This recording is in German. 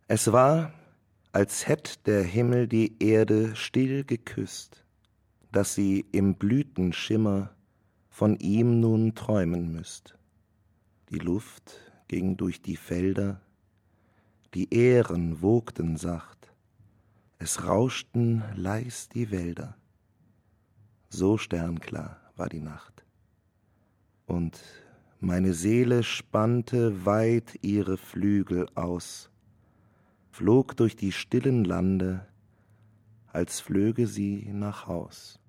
Es war, als hätt der Himmel die Erde still geküsst, dass sie im Blütenschimmer von ihm nun träumen müsst. Die Luft ging durch die Felder, die Ähren wogten sacht, es rauschten leis die Wälder. So sternklar war die Nacht. Und meine Seele spannte weit ihre Flügel aus, flog durch die stillen Lande, als flöge sie nach Haus.